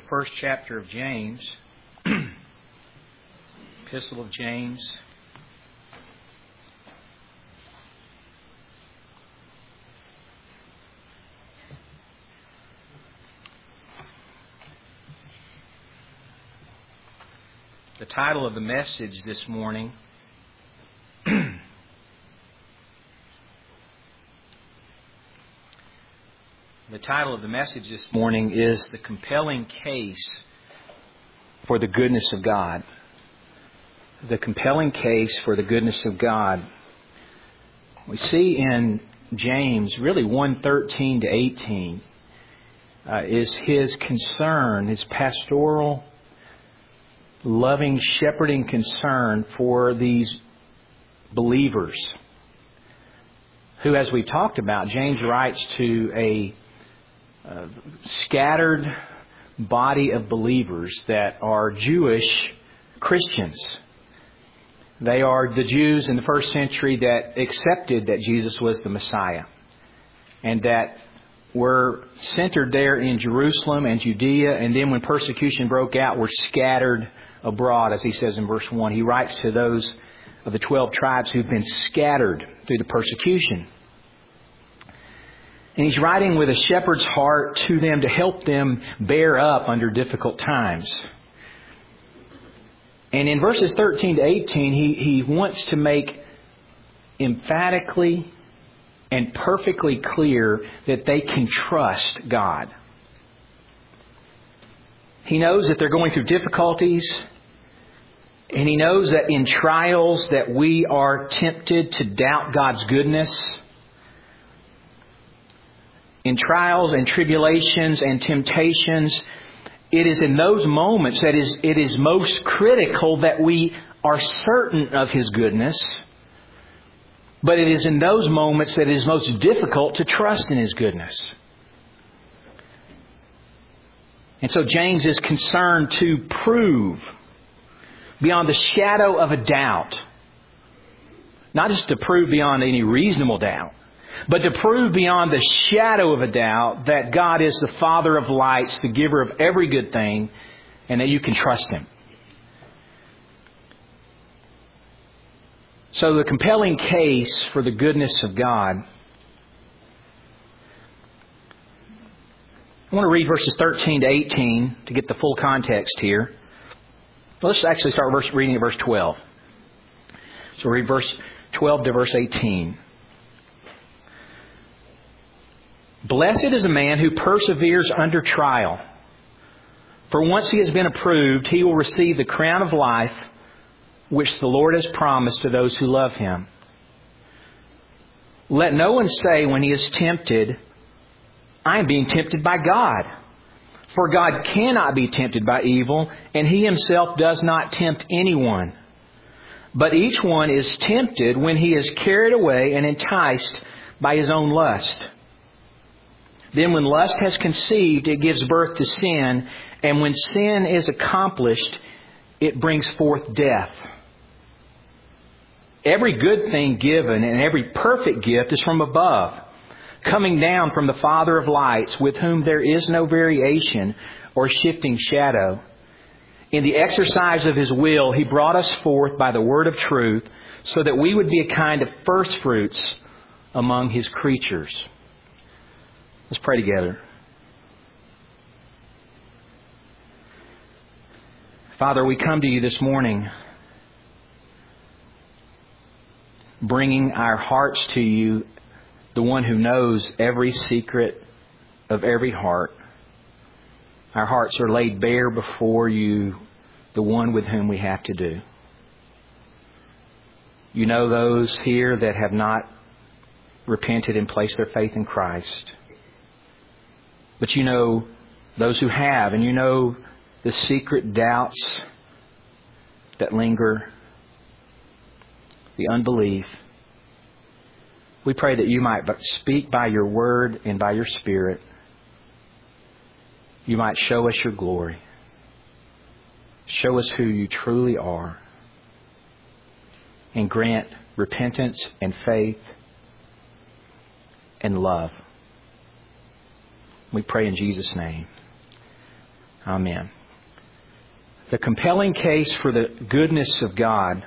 first chapter of James, Epistle of James. The title of the message this morning is The Compelling Case for the Goodness of God. The compelling case for the goodness of God. We see in James, really 1:13 to 18, is his concern, his pastoral, loving, shepherding concern for these believers who, as we talked about, James writes to a scattered body of believers that are Jewish Christians. They are the Jews in the first century that accepted that Jesus was the Messiah and that were centered there in Jerusalem and Judea, and then when persecution broke out were scattered abroad, as he says in verse 1. He writes to those of the 12 tribes who've been scattered through the persecution. And he's writing with a shepherd's heart to them to help them bear up under difficult times. And in verses 13 to 18, he wants to make emphatically and perfectly clear that they can trust God. He knows that they're going through difficulties, and he knows that in trials that we are tempted to doubt God's goodness. In trials and tribulations and temptations, it is in those moments that it is most critical that we are certain of His goodness. But it is in those moments that it is most difficult to trust in His goodness. And so James is concerned to prove beyond the shadow of a doubt, not just to prove beyond any reasonable doubt, but to prove beyond the shadow of a doubt that God is the Father of lights, the giver of every good thing, and that you can trust Him. So the compelling case for the goodness of God. I want to read verses 13 to 18 to get the full context here. Let's actually start reading at verse 12. So read verse 12 to verse 18. Blessed is a man who perseveres under trial. For once he has been approved, he will receive the crown of life which the Lord has promised to those who love Him. Let no one say when he is tempted, I am being tempted by God. For God cannot be tempted by evil, and He Himself does not tempt anyone. But each one is tempted when he is carried away and enticed by his own lust. Then when lust has conceived, it gives birth to sin. And when sin is accomplished, it brings forth death. Every good thing given and every perfect gift is from above, coming down from the Father of lights, with whom there is no variation or shifting shadow. In the exercise of His will, He brought us forth by the word of truth, so that we would be a kind of first fruits among His creatures. Let's pray together. Father, we come to You this morning, bringing our hearts to You, the one who knows every secret of every heart. Our hearts are laid bare before You, the one with whom we have to do. You know those here that have not repented and placed their faith in Christ. But You know those who have, and You know the secret doubts that linger, the unbelief. We pray that You might speak by Your word and by Your Spirit. You might show us Your glory. Show us who You truly are. And grant repentance and faith and love. We pray in Jesus' name. Amen. The compelling case for the goodness of God.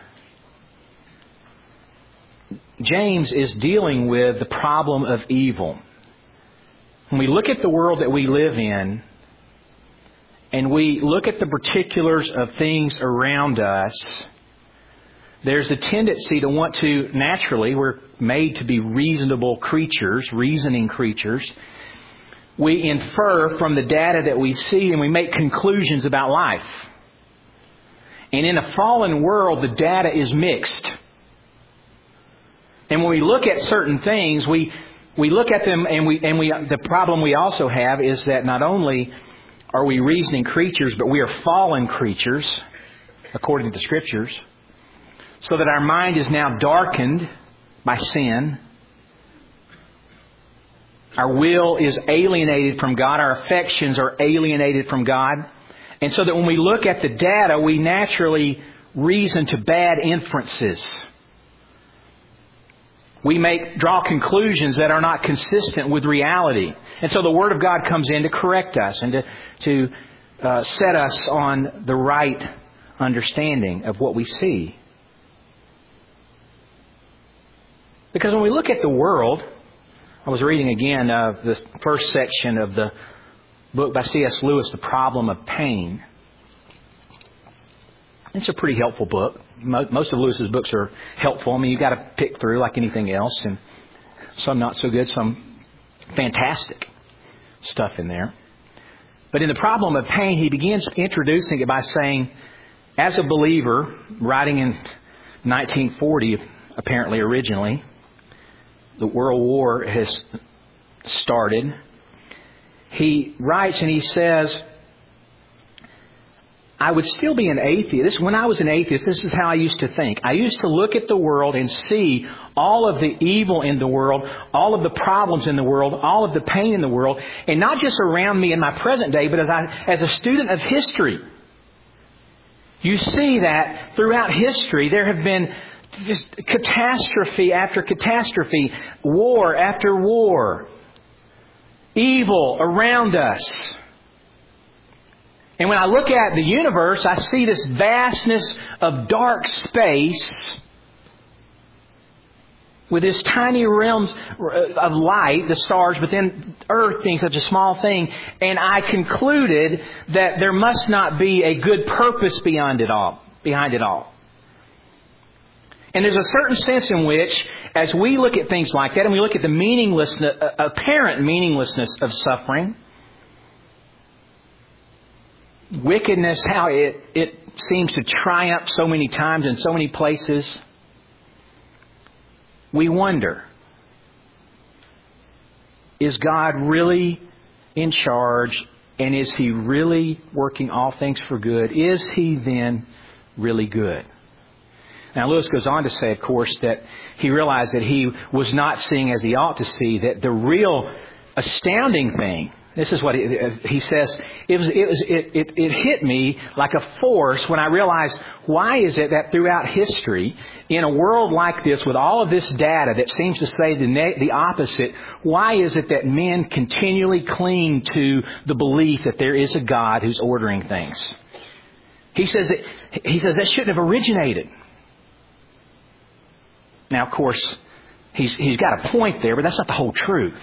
James is dealing with the problem of evil. When we look at the world that we live in, and we look at the particulars of things around us, there's a tendency to want to, naturally, we're made to be reasonable creatures, reasoning creatures. We infer from the data that we see and we make conclusions about life. And in a fallen world, the data is mixed. And when we look at certain things, we look at them and the problem we also have is that not only are we reasoning creatures, but we are fallen creatures, according to the Scriptures, so that our mind is now darkened by sin. Our will is alienated from God. Our affections are alienated from God. And so that when we look at the data, we naturally reason to bad inferences. We draw conclusions that are not consistent with reality. And so the Word of God comes in to correct us and to set us on the right understanding of what we see. Because when we look at the world, I was reading again the first section of the book by C.S. Lewis, The Problem of Pain. It's a pretty helpful book. Most of Lewis's books are helpful. I mean, you've got to pick through like anything else, and some not so good, some fantastic stuff in there. But in The Problem of Pain, he begins introducing it by saying, as a believer, writing in 1940, apparently originally, the World War has started. He writes and he says, I would still be an atheist. When I was an atheist, this is how I used to think. I used to look at the world and see all of the evil in the world, all of the problems in the world, all of the pain in the world, and not just around me in my present day, but as a student of history. You see that throughout history there have been just catastrophe after catastrophe, war after war, evil around us. And when I look at the universe, I see this vastness of dark space with this tiny realms of light, the stars, but then Earth being such a small thing. And I concluded that there must not be a good purpose behind it all. And there's a certain sense in which, as we look at things like that, and we look at the apparent meaninglessness of suffering, wickedness, how it seems to triumph so many times in so many places, we wonder, is God really in charge? And is He really working all things for good? Is He then really good? Now, Lewis goes on to say, of course, that he realized that he was not seeing as he ought to see, that the real astounding thing, this is what he says, it hit me like a force when I realized, why is it that throughout history, in a world like this, with all of this data that seems to say the opposite, why is it that men continually cling to the belief that there is a God who's ordering things? He says that shouldn't have originated. Now, of course, he's got a point there, but that's not the whole truth.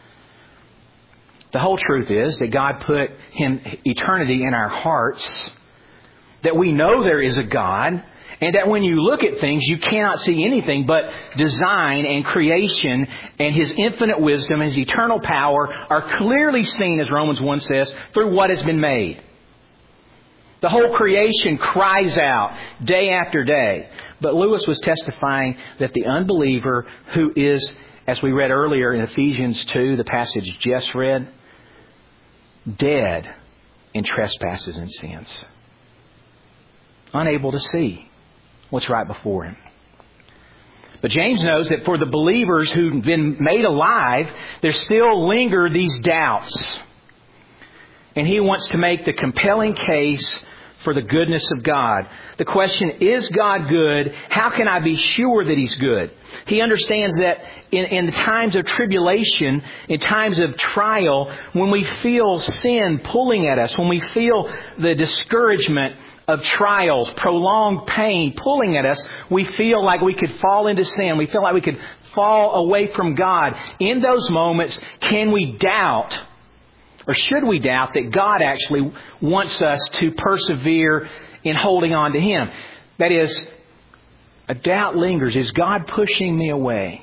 The whole truth is that God put eternity in our hearts, that we know there is a God, and that when you look at things, you cannot see anything but design and creation and His infinite wisdom, His eternal power are clearly seen, as Romans 1 says, through what has been made. The whole creation cries out day after day. But Lewis was testifying that the unbeliever who is, as we read earlier in Ephesians 2, the passage just read, dead in trespasses and sins. Unable to see what's right before him. But James knows that for the believers who've been made alive, there still linger these doubts. And he wants to make the compelling case for the goodness of God. The question, is God good? How can I be sure that He's good? He understands that in the times of tribulation, in times of trial, when we feel sin pulling at us, when we feel the discouragement of trials, prolonged pain pulling at us, we feel like we could fall into sin. We feel like we could fall away from God. In those moments, can we doubt, or should we doubt, that God actually wants us to persevere in holding on to Him? That is, a doubt lingers. Is God pushing me away?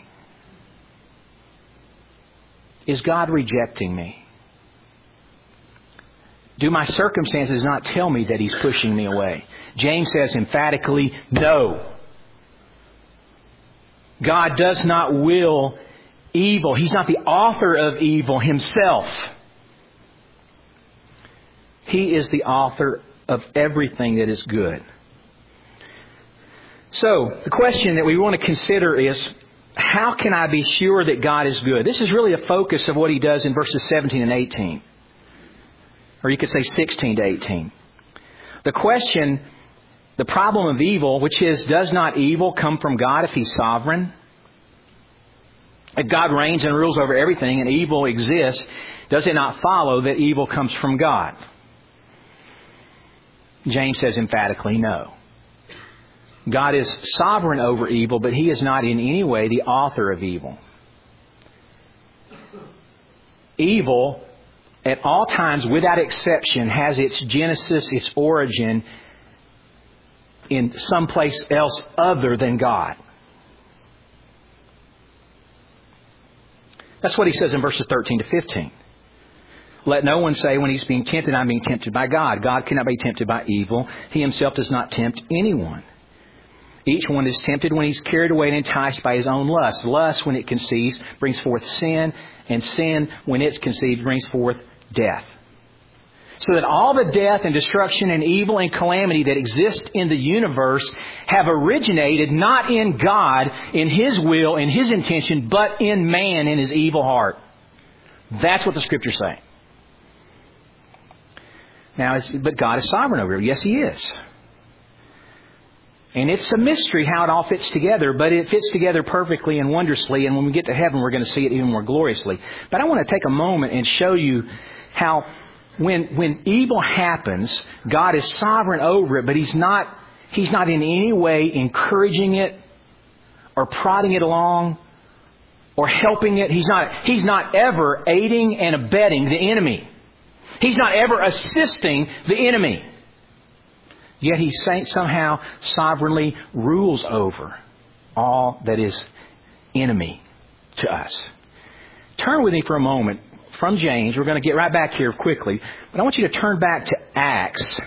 Is God rejecting me? Do my circumstances not tell me that He's pushing me away? James says emphatically, no. God does not will evil. He's not the author of evil Himself. He is the author of everything that is good. So, the question that we want to consider is, how can I be sure that God is good? This is really a focus of what he does in verses 17 and 18. Or you could say 16 to 18. The question, the problem of evil, which is, does not evil come from God if He's sovereign? If God reigns and rules over everything and evil exists, does it not follow that evil comes from God? James says emphatically no. God is sovereign over evil, but He is not in any way the author of evil. Evil, at all times, without exception, has its genesis, its origin in someplace else other than God. That's what he says in verses 13 to 15. Let no one say when he's being tempted, I'm being tempted by God. God cannot be tempted by evil. He Himself does not tempt anyone. Each one is tempted when he's carried away and enticed by his own lust. Lust, when it conceives, brings forth sin. And sin, when it's conceived, brings forth death. So that all the death and destruction and evil and calamity that exist in the universe have originated not in God, in His will, in His intention, but in man, in his evil heart. That's what the Scriptures say. Now, but God is sovereign over it. Yes, He is. And it's a mystery how it all fits together, but it fits together perfectly and wondrously. And when we get to heaven, we're going to see it even more gloriously. But I want to take a moment and show you how when evil happens, God is sovereign over it, but He's not in any way encouraging it or prodding it along or helping it. He's not ever aiding and abetting the enemy. He's not ever assisting the enemy. Yet He somehow sovereignly rules over all that is enemy to us. Turn with me for a moment from James. We're going to get right back here quickly. But I want you to turn back to Acts.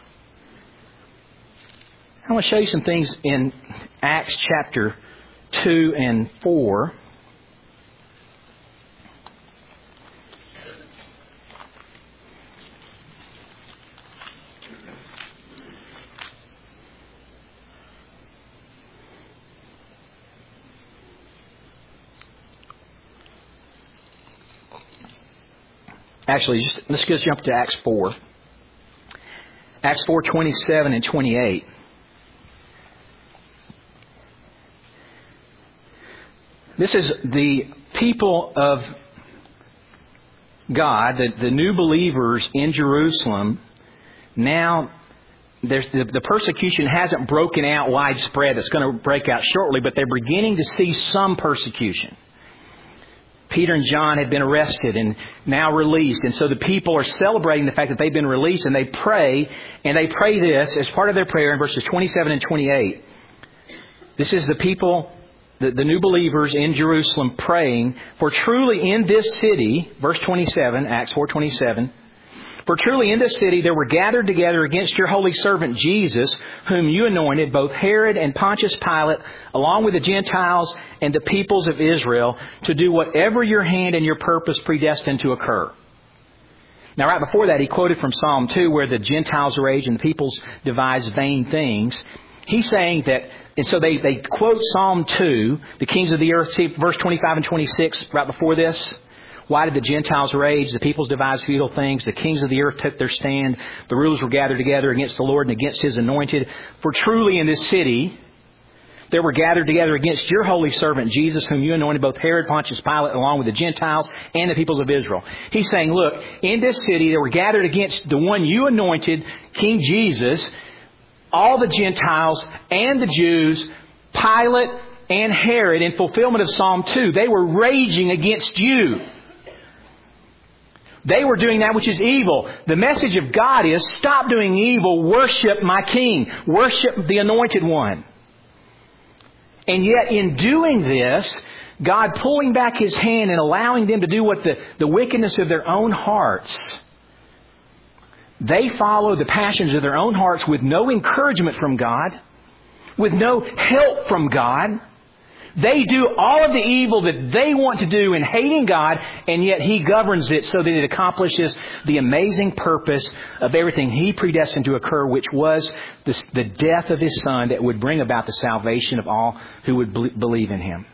I want to show you some things in Acts chapter 2 and 4. Actually, let's just jump to Acts 4. Acts 4:27 and 28. This is the people of God, the new believers in Jerusalem. Now, the persecution hasn't broken out widespread. It's going to break out shortly, but they're beginning to see some persecution. Peter and John had been arrested and now released. And so the people are celebrating the fact that they've been released, and they pray. And they pray this as part of their prayer in verses 27 and 28. This is the people, the new believers in Jerusalem praying, for truly in this city, verse 27, Acts 4:27, for truly in this city there were gathered together against your holy servant Jesus, whom you anointed, both Herod and Pontius Pilate, along with the Gentiles and the peoples of Israel, to do whatever your hand and your purpose predestined to occur. Now, right before that, he quoted from Psalm 2, where the Gentiles rage and the peoples devise vain things. He's saying that, and so they quote Psalm 2, the kings of the earth, see verse 25 and 26 right before this, Why did the Gentiles rage? The peoples devised futile things. The kings of the earth took their stand. The rulers were gathered together against the Lord and against His anointed. For truly in this city there were gathered together against your holy servant Jesus, whom you anointed, both Herod, Pontius Pilate, along with the Gentiles and the peoples of Israel. He's saying, look, in this city there were gathered against the one you anointed, King Jesus, all the Gentiles and the Jews, Pilate and Herod, in fulfillment of Psalm 2. They were raging against you. They were doing that which is evil. The message of God is, stop doing evil, worship my King, worship the Anointed One. And yet in doing this, God pulling back His hand and allowing them to do what the wickedness of their own hearts. They follow the passions of their own hearts with no encouragement from God, with no help from God. They do all of the evil that they want to do in hating God, and yet He governs it so that it accomplishes the amazing purpose of everything He predestined to occur, which was the death of His Son that would bring about the salvation of all who would believe in Him.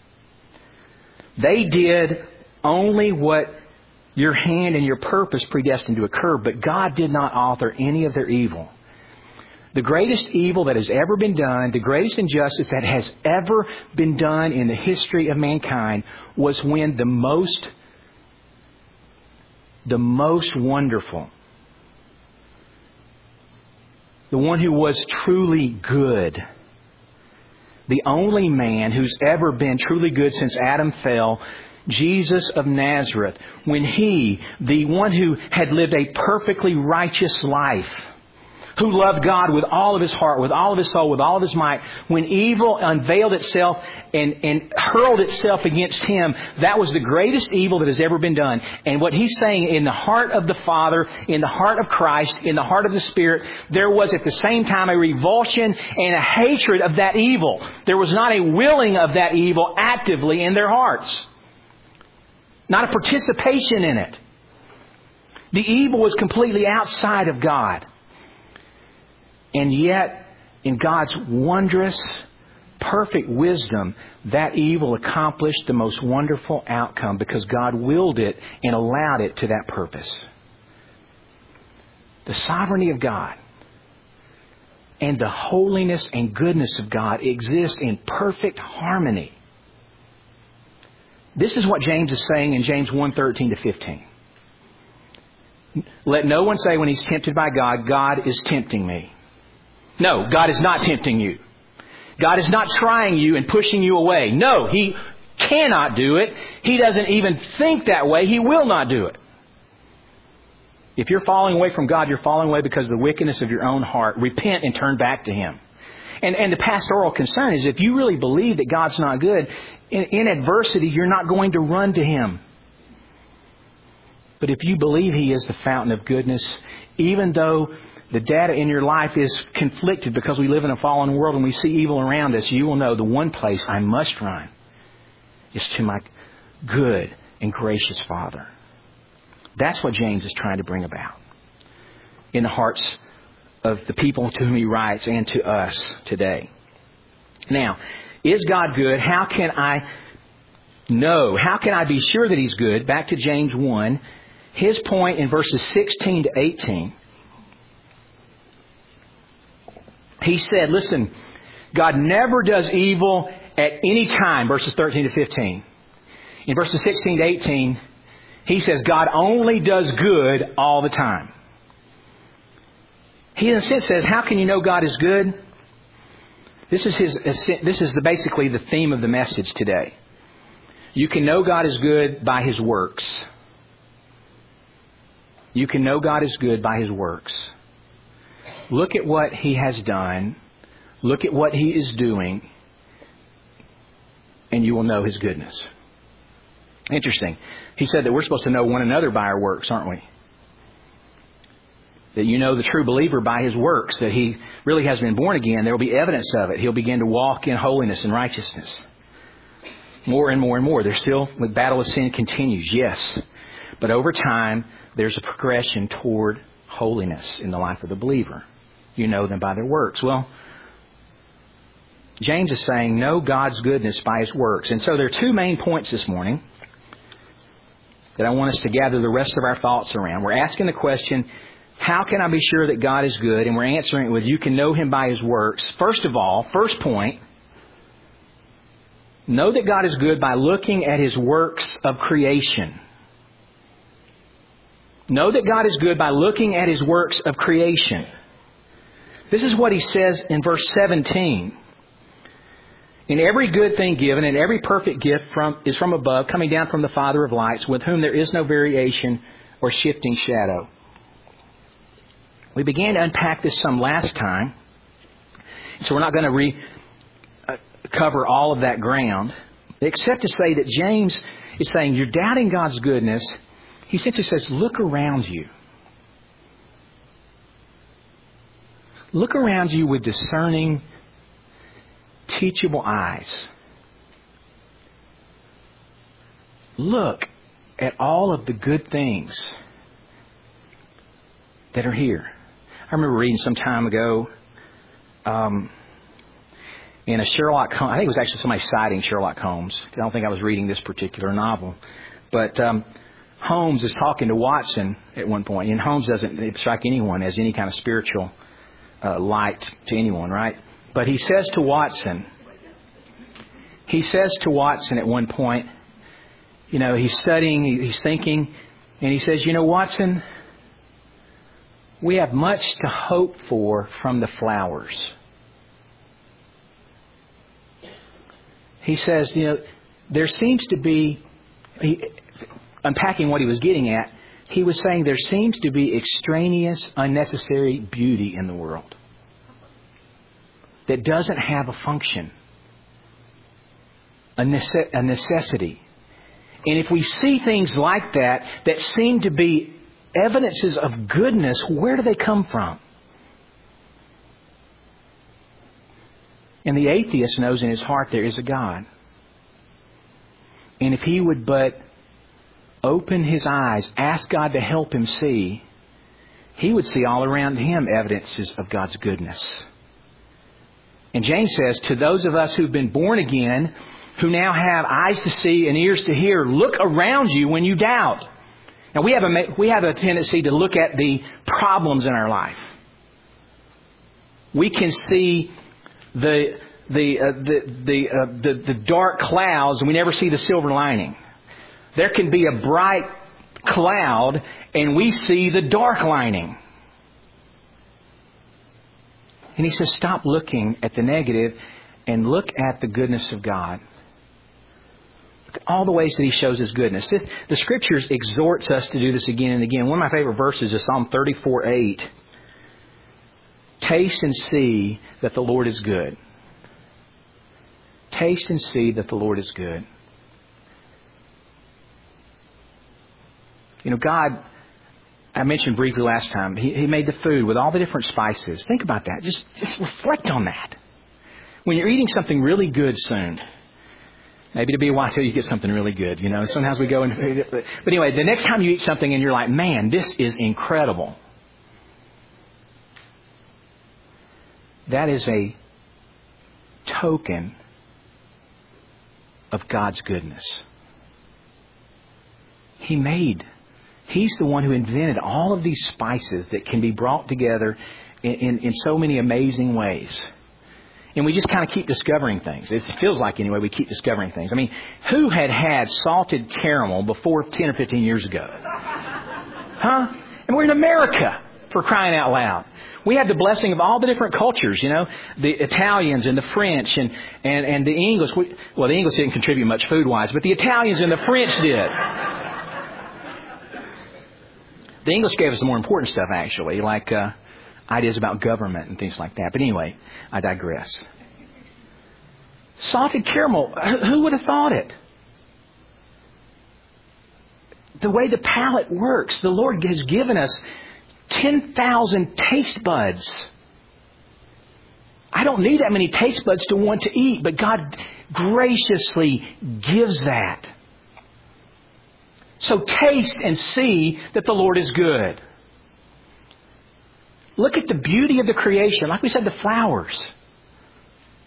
They did only what your hand and your purpose predestined to occur, but God did not author any of their evil. The greatest evil that has ever been done, the greatest injustice that has ever been done in the history of mankind, was when the most wonderful, the one who was truly good, the only man who's ever been truly good since Adam fell, Jesus of Nazareth, when He, the one who had lived a perfectly righteous life, who loved God with all of his heart, with all of his soul, with all of his might, when evil unveiled itself and hurled itself against Him, that was the greatest evil that has ever been done. And what He's saying, in the heart of the Father, in the heart of Christ, in the heart of the Spirit, there was at the same time a revulsion and a hatred of that evil. There was not a willing of that evil actively in their hearts. Not a participation in it. The evil was completely outside of God. And yet, in God's wondrous, perfect wisdom, that evil accomplished the most wonderful outcome because God willed it and allowed it to that purpose. The sovereignty of God and the holiness and goodness of God exist in perfect harmony. This is what James is saying in James 1:13-15. Let no one say when he's tempted by God, God is tempting me. No, God is not tempting you. God is not trying you and pushing you away. No, He cannot do it. He doesn't even think that way. He will not do it. If you're falling away from God, you're falling away because of the wickedness of your own heart. Repent and turn back to Him. And the pastoral concern is, if you really believe that God's not good, in adversity, you're not going to run to Him. But if you believe He is the fountain of goodness, even though the data in your life is conflicted because we live in a fallen world and we see evil around us, you will know the one place I must run is to my good and gracious Father. That's what James is trying to bring about in the hearts of the people to whom he writes and to us today. Now, is God good? How can I know? How can I be sure that He's good? Back to James 1. His point in verses 16-18. He said, listen, God never does evil at any time, verses 13-15. In verses 16-18, He says God only does good all the time. He in a sense says, how can you know God is good? This is basically the theme of the message today. You can know God is good by His works. You can know God is good by His works. Look at what He has done. Look at what He is doing. And you will know His goodness. Interesting. He said that we're supposed to know one another by our works, aren't we? That you know the true believer by his works, that he really has been born again. There will be evidence of it. He'll begin to walk in holiness and righteousness. More and more and more. There's still, the battle of sin continues, yes. But over time, there's a progression toward holiness in the life of the believer. You know them by their works. Well, James is saying, know God's goodness by His works. And so there are two main points this morning. that I want us to gather the rest of our thoughts around. We're asking the question, how can I be sure that God is good? And we're answering it with, you can know Him by His works. First of all, first point, know that God is good by looking at His works of creation. Know that God is good by looking at His works of creation. This is what He says in verse 17. In every good thing given and every perfect gift is from above, coming down from the Father of lights, with whom there is no variation or shifting shadow. We began to unpack this some last time, so we're not going to cover all of that ground, except to say that James is saying, you're doubting God's goodness. He simply says, look around you. Look around you with discerning, teachable eyes. Look at all of the good things that are here. I remember reading some time ago in a Sherlock Holmes, I think it was actually somebody citing Sherlock Holmes. I don't think I was reading this particular novel. But Holmes is talking to Watson at one point, and Holmes doesn't strike anyone as any kind of spiritual light to anyone, right? But he says to Watson at one point, he's studying, he's thinking, and he says, Watson, we have much to hope for from the flowers. He says, there seems to be, unpacking what he was getting at, he was saying there seems to be extraneous, unnecessary beauty in the world that doesn't have a function, a necessity. And if we see things like that seem to be evidences of goodness, where do they come from? And the atheist knows in his heart there is a God. And if he would but open his eyes, ask God to help him see, he would see all around him evidences of God's goodness. And James says, to those of us who've been born again, who now have eyes to see and ears to hear, look around you when you doubt. Now we have a tendency to look at the problems in our life. We can see the dark clouds, and we never see the silver lining. There can be a bright cloud, and we see the dark lining. And he says, stop looking at the negative and look at the goodness of God. Look at all the ways that He shows His goodness. The Scriptures exhorts us to do this again and again. One of my favorite verses is Psalm 34:8. Taste and see that the Lord is good. Taste and see that the Lord is good. God, I mentioned briefly last time, He made the food with all the different spices. Think about that. Just reflect on that. When you're eating something really good soon, maybe it'll be a while till you get something really good. Sometimes we go and... But anyway, the next time you eat something and you're like, man, this is incredible. That is a token of God's goodness. He's the one who invented all of these spices that can be brought together in so many amazing ways. And we just kind of keep discovering things. It feels like, anyway, we keep discovering things. I mean, who had salted caramel before 10 or 15 years ago? Huh? And we're in America, for crying out loud. We have the blessing of all the different cultures, the Italians and the French and the English. The English didn't contribute much food-wise, but the Italians and the French did. The English gave us the more important stuff, actually, like ideas about government and things like that. But anyway, I digress. Salted caramel, who would have thought it? The way the palate works, the Lord has given us 10,000 taste buds. I don't need that many taste buds to want to eat, but God graciously gives that. So taste and see that the Lord is good. Look at the beauty of the creation. Like we said, the flowers.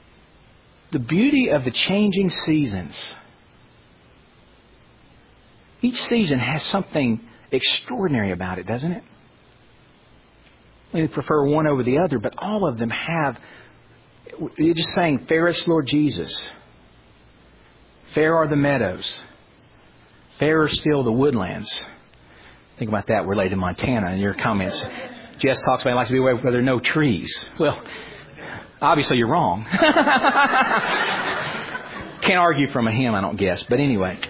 The beauty of the changing seasons. Each season has something extraordinary about it, doesn't it? We prefer one over the other, but all of them have. You're just saying, fair is Lord Jesus. Fair are the meadows. Fair are still the woodlands. Think about that related to Montana in your comments. Jess talks about it likes to be away where there are no trees. Well, obviously you're wrong. Can't argue from a hymn, I don't guess. But anyway.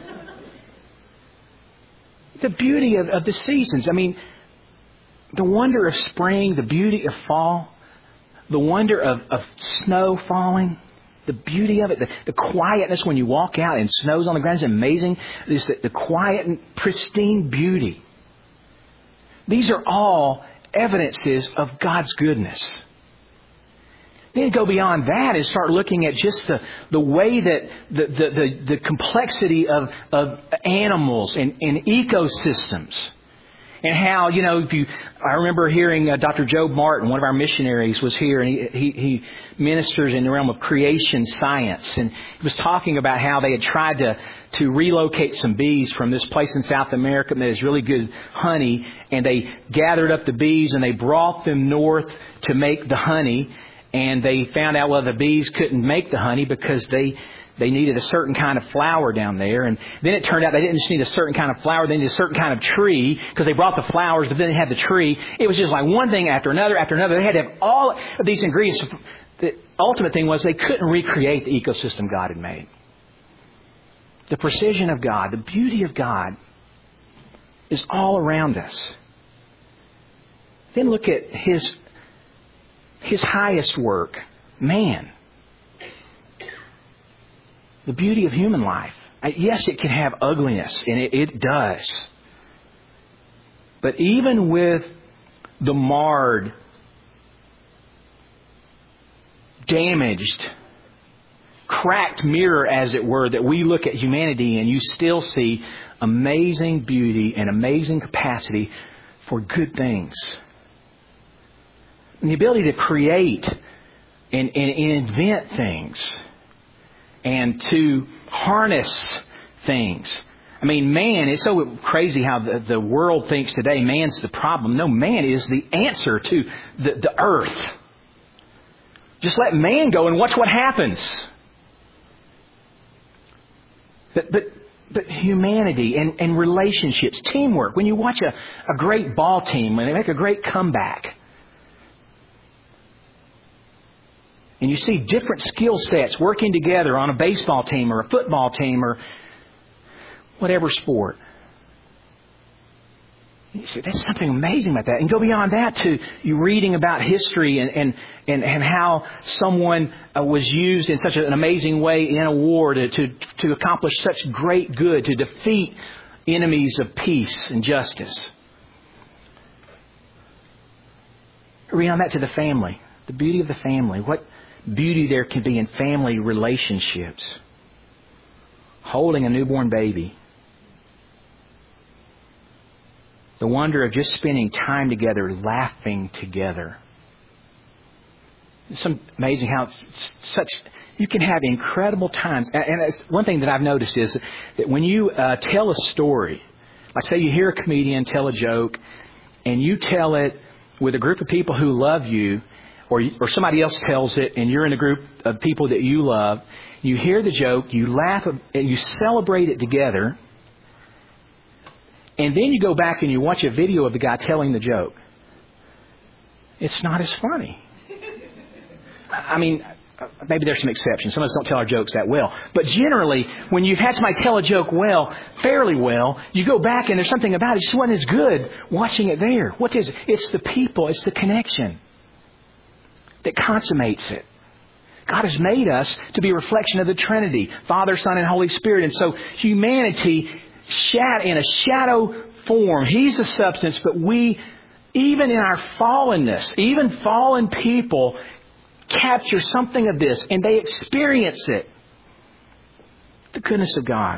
The beauty of the seasons. I mean, the wonder of spring, the beauty of fall, the wonder of snow falling, the beauty of it, the quietness when you walk out and snow's on the ground is amazing. It's the quiet and pristine beauty. These are all evidences of God's goodness. Then go beyond that and start looking at just the way that the complexity of animals and ecosystems. And how, I remember hearing Dr. Job Martin, one of our missionaries, was here, and he ministers in the realm of creation science. And he was talking about how they had tried to relocate some bees from this place in South America that has really good honey. And they gathered up the bees and they brought them north to make the honey. And they found out, the bees couldn't make the honey because they needed a certain kind of flower down there. And then it turned out they didn't just need a certain kind of flower. They needed a certain kind of tree because they brought the flowers, but then they had the tree. It was just like one thing after another after another. They had to have all of these ingredients. The ultimate thing was they couldn't recreate the ecosystem God had made. The precision of God, the beauty of God is all around us. Then look at His highest work, man. The beauty of human life. Yes, it can have ugliness, and it does. But even with the marred, damaged, cracked mirror, as it were, that we look at humanity in, you still see amazing beauty and amazing capacity for good things. And the ability to create and invent things. And to harness things. I mean, man, it's so crazy how the world thinks today man's the problem. No, man is the answer to the earth. Just let man go and watch what happens. But humanity and relationships, teamwork. When you watch a great ball team, when they make a great comeback, and you see different skill sets working together on a baseball team or a football team or whatever sport. You see, there's something amazing about that. And go beyond that to you reading about history and how someone was used in such an amazing way in a war to accomplish such great good, to defeat enemies of peace and justice. Beyond that to the family, the beauty of the family. What beauty there can be in family relationships. Holding a newborn baby. The wonder of just spending time together, laughing together. It's amazing how you can have incredible times. And one thing that I've noticed is that when you tell a story, like say you hear a comedian tell a joke, and you tell it with a group of people who love you, or somebody else tells it and you're in a group of people that you love, you hear the joke, you laugh, and you celebrate it together, and then you go back and you watch a video of the guy telling the joke. It's not as funny. I mean, maybe there's some exceptions. Some of us don't tell our jokes that well. But generally, when you've had somebody tell a joke fairly well, you go back and there's something about it. It just wasn't as good watching it there. What is it? It's the people. It's the connection that consummates it. God has made us to be a reflection of the Trinity, Father, Son, and Holy Spirit. And so humanity, in a shadow form, He's the substance, but we, even in our fallenness, even fallen people, capture something of this, and they experience it. The goodness of God.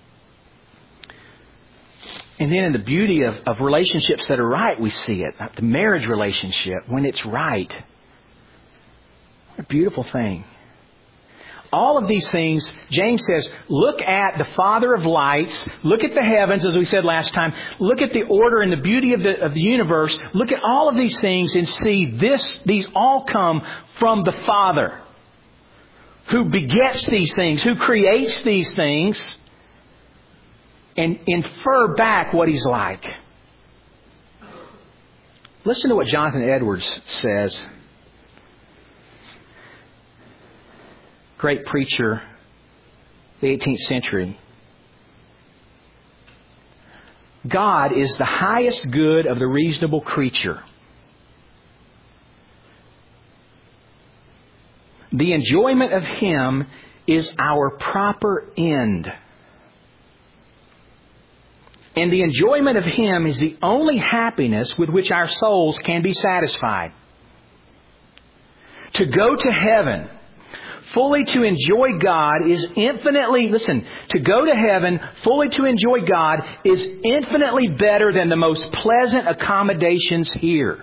And then in the beauty of relationships that are right, we see it. The marriage relationship, when it's right. What a beautiful thing. all of these things, James says, look at the Father of lights, look at the heavens, as we said last time, look at the order and the beauty of the universe, look at all of these things and see these all come from the Father who begets these things, who creates these things, and infer back what He's like. Listen to what Jonathan Edwards says. Great preacher, the 18th century. God is the highest good of the reasonable creature. The enjoyment of Him is our proper end. And the enjoyment of Him is the only happiness with which our souls can be satisfied. To go to heaven, fully to enjoy God is infinitely, to go to heaven, fully to enjoy God is infinitely better than the most pleasant accommodations here.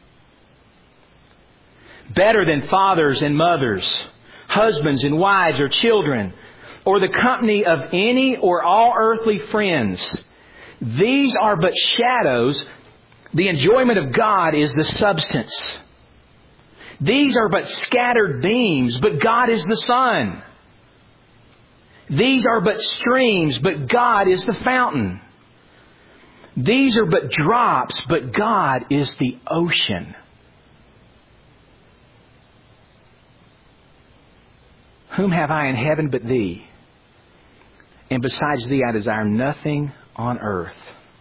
Better than fathers and mothers, husbands and wives or children, or the company of any or all earthly friends. These are but shadows. The enjoyment of God is the substance. These are but scattered beams, but God is the sun. These are but streams, but God is the fountain. These are but drops, but God is the ocean. Whom have I in heaven but Thee? And besides Thee I desire nothing on earth.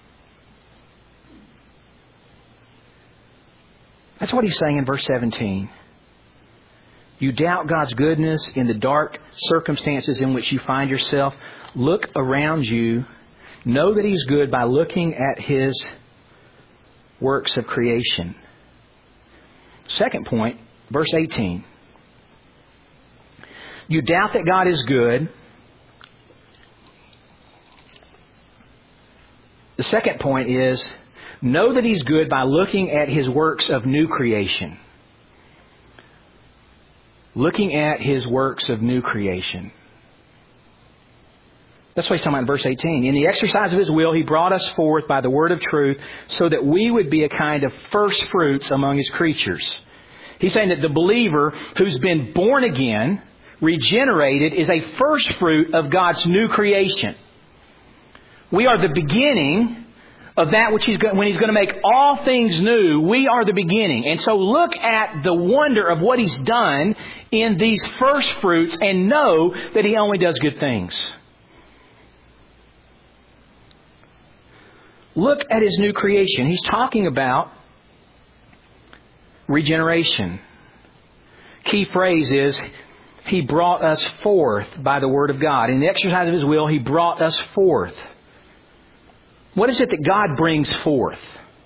That's what he's saying in verse 17. You doubt God's goodness in the dark circumstances in which you find yourself. Look around you. Know that He's good by looking at His works of creation. Second point, verse 18. You doubt that God is good. The second point is, know that He's good by looking at His works of new creation. Looking at His works of new creation. That's what he's talking about in verse 18. In the exercise of His will, He brought us forth by the word of truth so that we would be a kind of first fruits among His creatures. He's saying that the believer who's been born again, regenerated, is a first fruit of God's new creation. We are the beginning of that which when He's going to make all things new. We are the beginning. And so look at the wonder of what He's done in these first fruits and know that He only does good things. Look at His new creation. He's talking about regeneration. Key phrase is, He brought us forth by the word of God. In the exercise of His will, He brought us forth. What is it that God brings forth?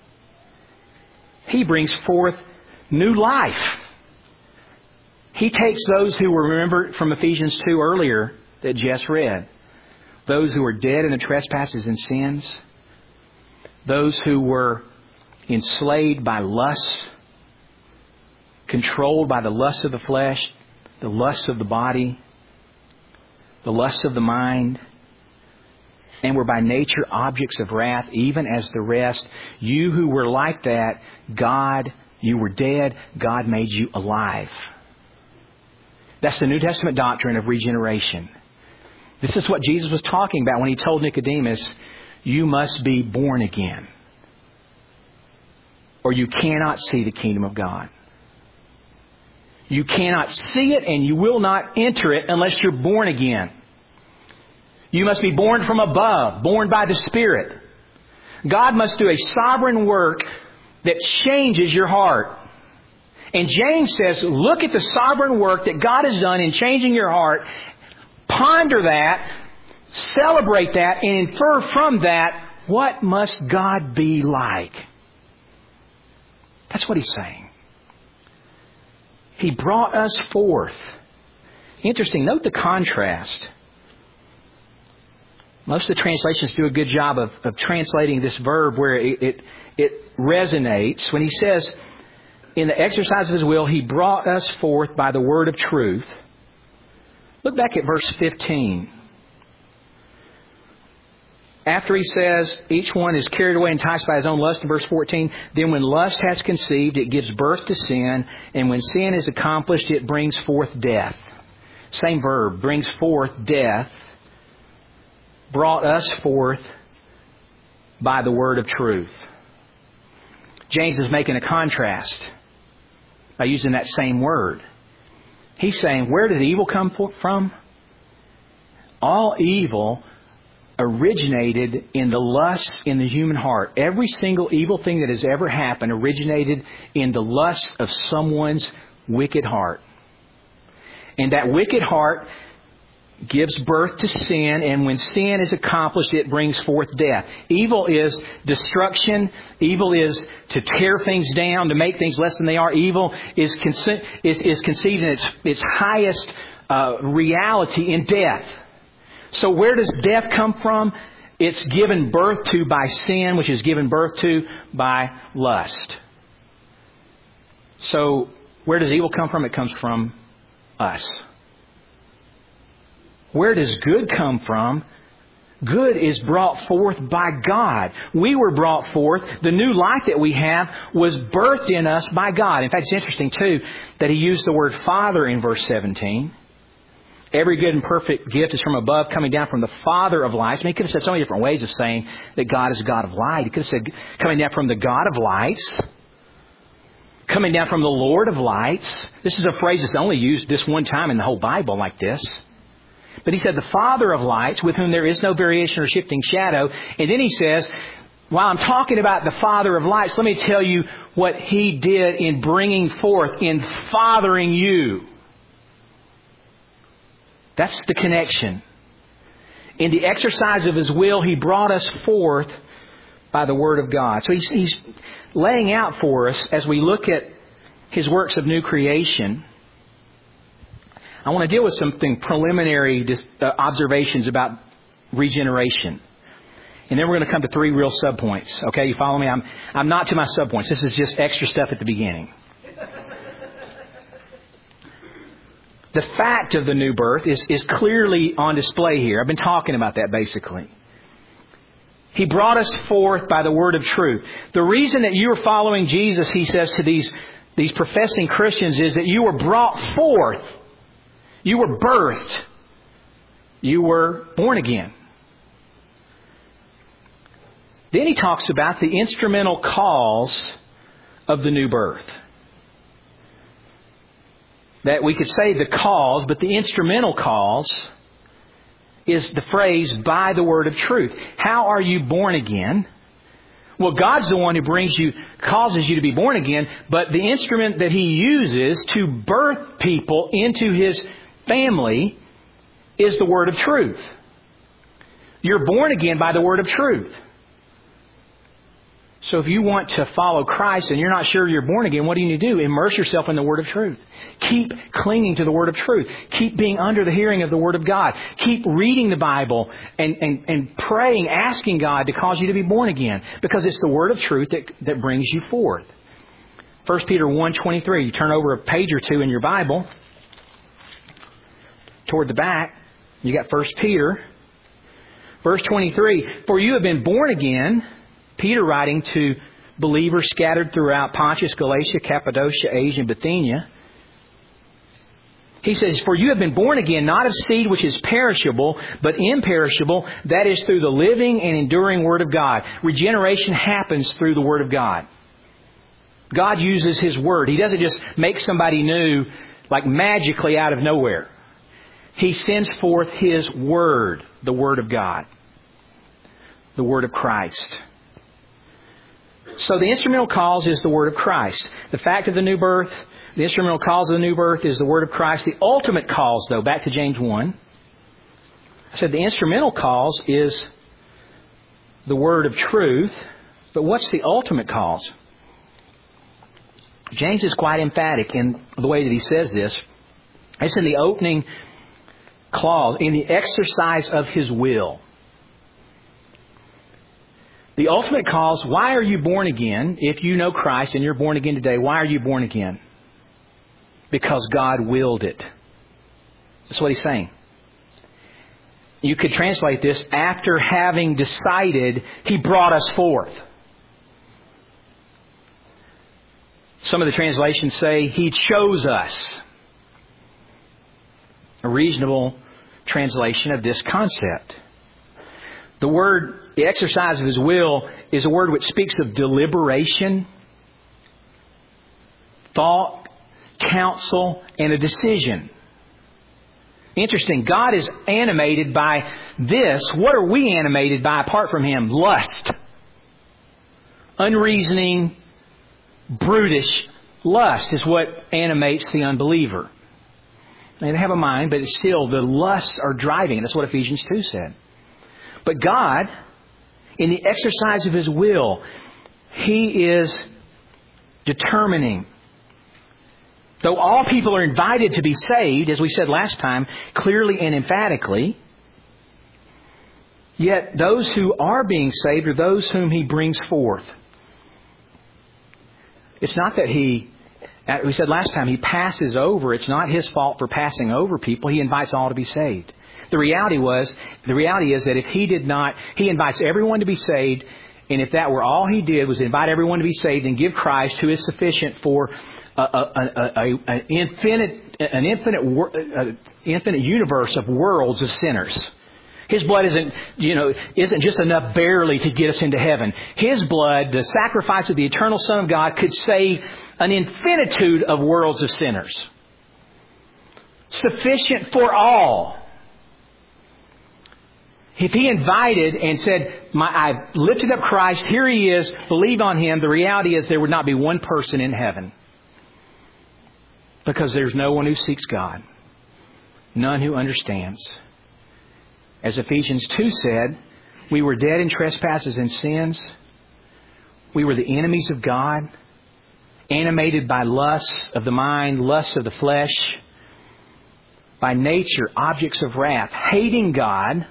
He brings forth new life. He takes those who were, remember from Ephesians 2 earlier that Jess read, those who were dead in the trespasses and sins, those who were enslaved by lusts, controlled by the lust of the flesh, the lust of the body, the lust of the mind, and were by nature objects of wrath, even as the rest. You who were like that, you were dead, God made you alive. That's the New Testament doctrine of regeneration. This is what Jesus was talking about when He told Nicodemus, you must be born again, or you cannot see the kingdom of God. You cannot see it and you will not enter it unless you're born again. You must be born from above, born by the Spirit. God must do a sovereign work that changes your heart. And James says, look at the sovereign work that God has done in changing your heart. Ponder that, celebrate that, and infer from that, what must God be like? That's what he's saying. He brought us forth. Interesting. Note the contrast. Most of the translations do a good job of translating this verb where it resonates. When he says, in the exercise of His will, He brought us forth by the word of truth. Look back at verse 15. After he says, each one is carried away and enticed by his own lust, in verse 14, then when lust has conceived, it gives birth to sin, and when sin is accomplished, it brings forth death. Same verb, brings forth death, brought us forth by the word of truth. James is making a contrast by using that same word. He's saying, where did evil come from? All evil originated in the lusts in the human heart. Every single evil thing that has ever happened originated in the lusts of someone's wicked heart. And that wicked heart gives birth to sin, and when sin is accomplished, it brings forth death. Evil is destruction. Evil is to tear things down, to make things less than they are. Evil is conceived in its highest reality in death. So where does death come from? It's given birth to by sin, which is given birth to by lust. So where does evil come from? It comes from us. Where does good come from? Good is brought forth by God. We were brought forth. The new life that we have was birthed in us by God. In fact, it's interesting, too, that he used the word Father in verse 17. Every good and perfect gift is from above, coming down from the Father of lights. I mean, he could have said so many different ways of saying that God is a God of light. He could have said coming down from the God of lights, coming down from the Lord of lights. This is a phrase that's only used this one time in the whole Bible like this. But he said the Father of lights, with whom there is no variation or shifting shadow. And then he says, while I'm talking about the Father of lights, let me tell you what he did in bringing forth, in fathering you. That's the connection. In the exercise of his will, he brought us forth by the Word of God. So he's laying out for us, as we look at his works of new creation, I want to deal with something preliminary observations about regeneration. And then we're going to come to 3 real subpoints. Okay, you follow me? I'm not to my subpoints. This is just extra stuff at the beginning. The fact of the new birth is clearly on display here. I've been talking about that basically. He brought us forth by the word of truth. The reason that you are following Jesus, he says to these professing Christians, is that you were brought forth. You were birthed. You were born again. Then he talks about the instrumental cause of the new birth. That we could say the cause, but the instrumental cause is the phrase, by the word of truth. How are you born again? Well, God's the one who causes you to be born again, but the instrument that he uses to birth people into his family is the word of truth. You're born again by the word of truth. So if you want to follow Christ and you're not sure you're born again, what do you need to do? Immerse yourself in the Word of truth. Keep clinging to the Word of truth. Keep being under the hearing of the Word of God. Keep reading the Bible and praying, asking God to cause you to be born again. Because it's the Word of truth that brings you forth. 1 Peter 1:23. You turn over a page or two in your Bible. Toward the back, you got 1 Peter. Verse 23. For you have been born again... Peter writing to believers scattered throughout Pontus, Galatia, Cappadocia, Asia, and Bithynia. He says, for you have been born again, not of seed which is perishable, but imperishable, that is through the living and enduring Word of God. Regeneration happens through the Word of God. God uses His Word. He doesn't just make somebody new like magically out of nowhere. He sends forth His Word, the Word of God, the Word of Christ. So the instrumental cause is the Word of Christ. The fact of the new birth, the instrumental cause of the new birth is the Word of Christ. The ultimate cause, though, back to James 1, I said the instrumental cause is the Word of truth. But what's the ultimate cause? James is quite emphatic in the way that he says this. It's in the opening clause, in the exercise of His will. The ultimate cause, why are you born again? If you know Christ and you're born again today, why are you born again? Because God willed it. That's what he's saying. You could translate this, after having decided, He brought us forth. Some of the translations say He chose us. A reasonable translation of this concept. The word, the exercise of His will, is a word which speaks of deliberation, thought, counsel, and a decision. Interesting. God is animated by this. What are we animated by apart from Him? Lust. Unreasoning, brutish lust is what animates the unbeliever. They have a mind, but it's still the lusts are driving. That's what Ephesians 2 said. But God, in the exercise of His will, He is determining. Though all people are invited to be saved, as we said last time, clearly and emphatically, yet those who are being saved are those whom He brings forth. It's not that we said last time, He passes over. It's not His fault for passing over people. He invites all to be saved. The reality is that if He did not, He invites everyone to be saved, and if that were all He did was invite everyone to be saved and give Christ, who is sufficient for an infinite universe of worlds of sinners. His blood isn't just enough barely to get us into heaven. His blood, the sacrifice of the eternal Son of God, could save an infinitude of worlds of sinners. Sufficient for all. If He invited and said, I've lifted up Christ, here He is, believe on Him, the reality is there would not be one person in heaven. Because there's no one who seeks God. None who understands. As Ephesians 2 said, we were dead in trespasses and sins. We were the enemies of God, animated by lusts of the mind, lusts of the flesh, by nature, objects of wrath, hating God.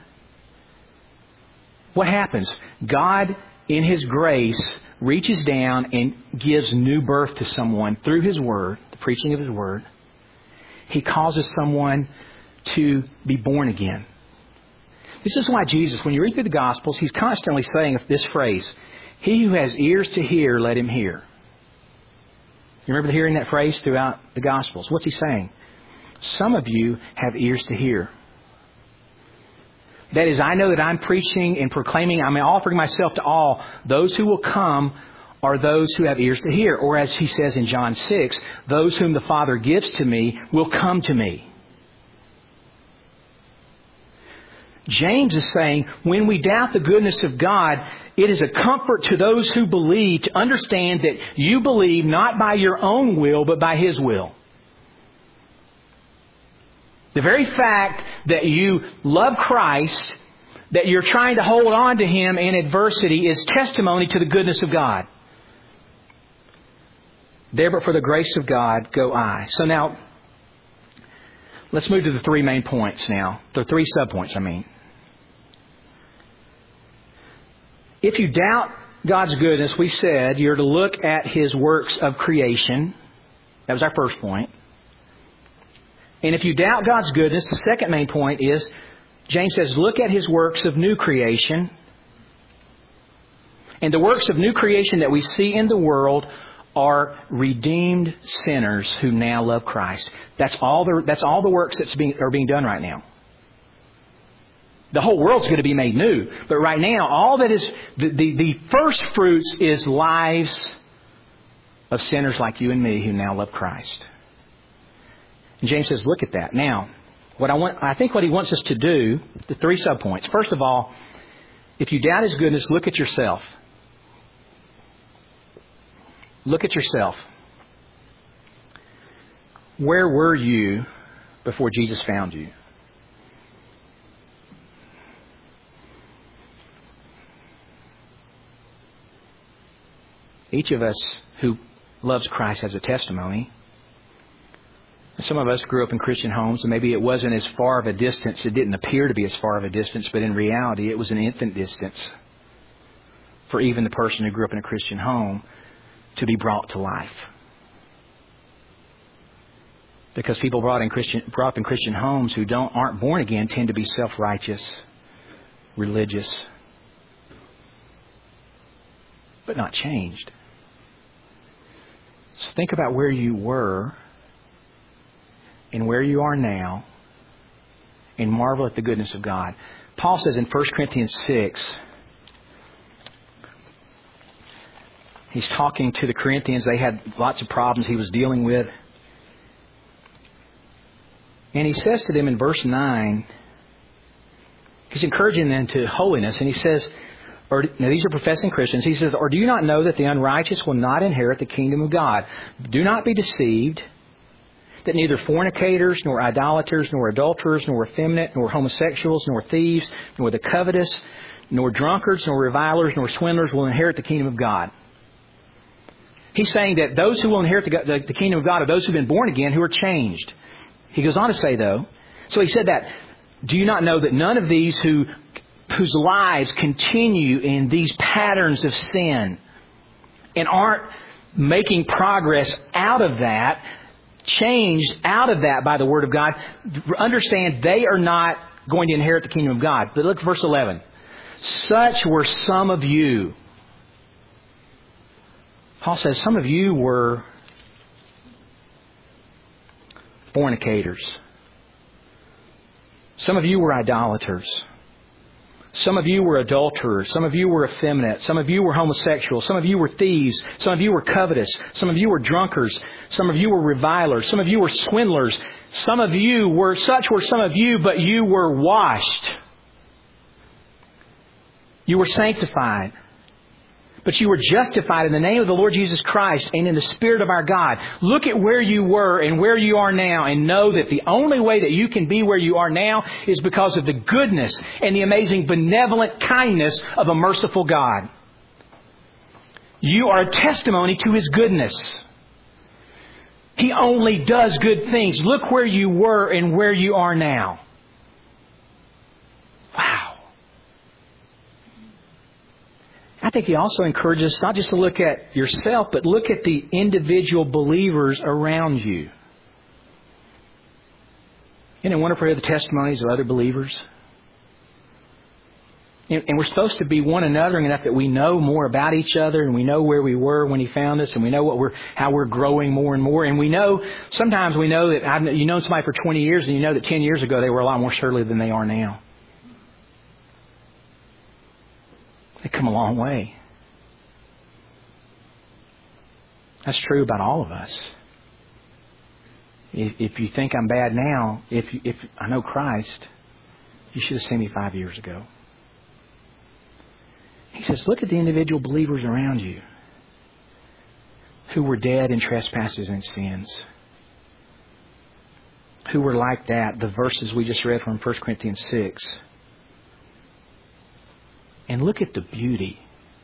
What happens? God, in His grace, reaches down and gives new birth to someone through His Word, the preaching of His Word. He causes someone to be born again. This is why Jesus, when you read through the Gospels, He's constantly saying this phrase, "He who has ears to hear, let him hear." You remember hearing that phrase throughout the Gospels? What's He saying? Some of you have ears to hear. That is, I know that I'm preaching and proclaiming, I'm offering myself to all. Those who will come are those who have ears to hear. Or as He says in John 6, those whom the Father gives to me will come to me. James is saying, when we doubt the goodness of God, it is a comfort to those who believe to understand that you believe not by your own will, but by His will. The very fact that you love Christ, that you're trying to hold on to Him in adversity, is testimony to the goodness of God. There but for the grace of God go I. So now, let's move to the three main points now. The three subpoints, I mean. If you doubt God's goodness, we said you're to look at His works of creation. That was our first point. And if you doubt God's goodness, the second main point is, James says, look at His works of new creation. And the works of new creation that we see in the world are redeemed sinners who now love Christ. That's all the works that are being done right now. The whole world's going to be made new. But right now, all that is, the first fruits is lives of sinners like you and me who now love Christ. And James says, look at that. Now, I think what he wants us to do, the three subpoints. First of all, if you doubt His goodness, look at yourself. Look at yourself. Where were you before Jesus found you? Each of us who loves Christ has a testimony. Some of us grew up in Christian homes, and maybe it wasn't as far of a distance. It didn't appear to be as far of a distance, but in reality, it was an infant distance for even the person who grew up in a Christian home to be brought to life. Because people brought up in Christian homes who aren't born again tend to be self-righteous, religious, but not changed. So think about where you were and where you are now and marvel at the goodness of God. Paul says in 1 Corinthians 6, he's talking to the Corinthians. They had lots of problems he was dealing with. And he says to them in verse 9, he's encouraging them to holiness. And he says, now these are professing Christians. He says, or do you not know that the unrighteous will not inherit the kingdom of God? Do not be deceived, that neither fornicators, nor idolaters, nor adulterers, nor effeminate, nor homosexuals, nor thieves, nor the covetous, nor drunkards, nor revilers, nor swindlers will inherit the kingdom of God. He's saying that those who will inherit the kingdom of God are those who have been born again, who are changed. He goes on to say, though, so he said that, do you not know that none of these whose lives continue in these patterns of sin and aren't making progress out of that, changed out of that by the Word of God, understand they are not going to inherit the kingdom of God. But look at verse 11. Such were some of you. Paul says some of you were fornicators. Some of you were idolaters. Some of you were adulterers. Some of you were effeminate. Some of you were homosexual. Some of you were thieves. Some of you were covetous. Some of you were drunkards. Some of you were revilers. Some of you were swindlers. Some of you were, such were some of you, but you were washed. You were sanctified. But you were justified in the name of the Lord Jesus Christ and in the Spirit of our God. Look at where you were and where you are now and know that the only way that you can be where you are now is because of the goodness and the amazing benevolent kindness of a merciful God. You are a testimony to His goodness. He only does good things. Look where you were and where you are now. Wow. I think he also encourages us not just to look at yourself, but look at the individual believers around you. Isn't it wonderful to hear the testimonies of other believers? And we're supposed to be one another enough that we know more about each other, and we know where we were when He found us, and we know how we're growing more and more. And sometimes we know that you've known somebody for 20 years, and you know that 10 years ago they were a lot more surly than they are now. They come a long way. That's true about all of us. If you think I'm bad now, if I know Christ, you should have seen me 5 years ago. He says, look at the individual believers around you who were dead in trespasses and sins. Who were like that, the verses we just read from 1 Corinthians 6. And look at the beauty.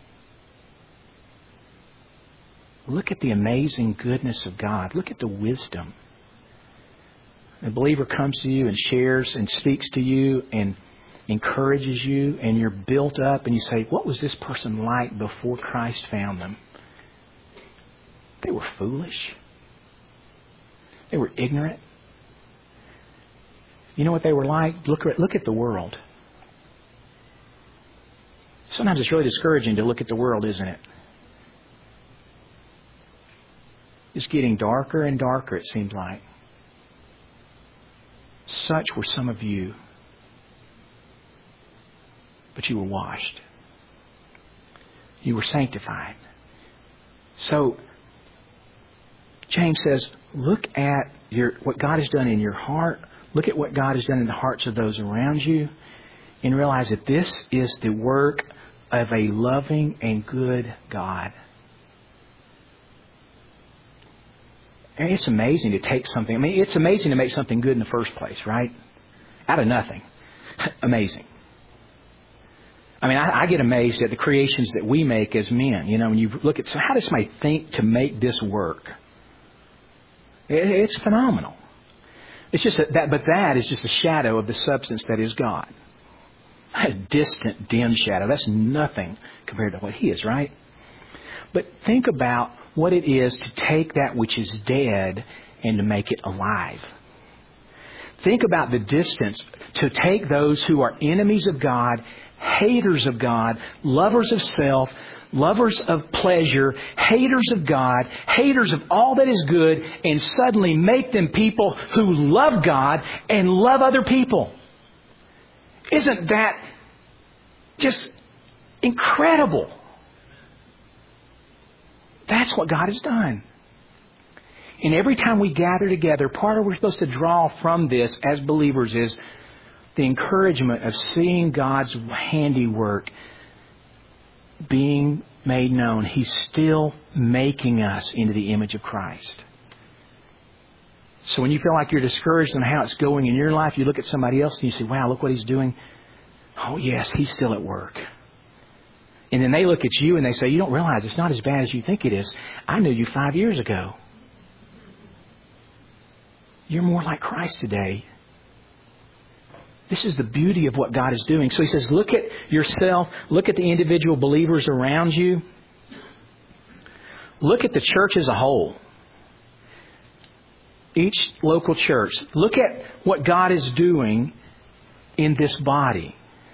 Look at the amazing goodness of God. Look at the wisdom. The believer comes to you and shares and speaks to you and encourages you, and you're built up and you say, what was this person like before Christ found them? They were foolish. They were ignorant. You know what they were like? Look at the world. Sometimes it's really discouraging to look at the world, isn't it? It's getting darker and darker, it seems like. Such were some of you, but you were washed. You were sanctified. So, James says, look at what God has done in your heart. Look at what God has done in the hearts of those around you. And realize that this is the work of a loving and good God. And it's amazing to take something. I mean, it's amazing to make something good in the first place, right? Out of nothing. Amazing. I mean, I get amazed at the creations that we make as men. You know, when you look at, so how does somebody think to make this work? It's phenomenal. It's just but that is just a shadow of the substance that is God. A distant, dim shadow. That's nothing compared to what He is, right? But think about what it is to take that which is dead and to make it alive. Think about the distance to take those who are enemies of God, haters of God, lovers of self, lovers of pleasure, haters of God, haters of all that is good, and suddenly make them people who love God and love other people. Isn't that just incredible? That's what God has done. And every time we gather together, part of what we're supposed to draw from this as believers is the encouragement of seeing God's handiwork being made known. He's still making us into the image of Christ. So when you feel like you're discouraged on how it's going in your life, you look at somebody else and you say, wow, look what he's doing. Oh, yes, he's still at work. And then they look at you and they say, you don't realize it's not as bad as you think it is. I knew you 5 years ago. You're more like Christ today. This is the beauty of what God is doing. So He says, look at yourself. Look at the individual believers around you. Look at the church as a whole. Each local church. Look at what God is doing in this body.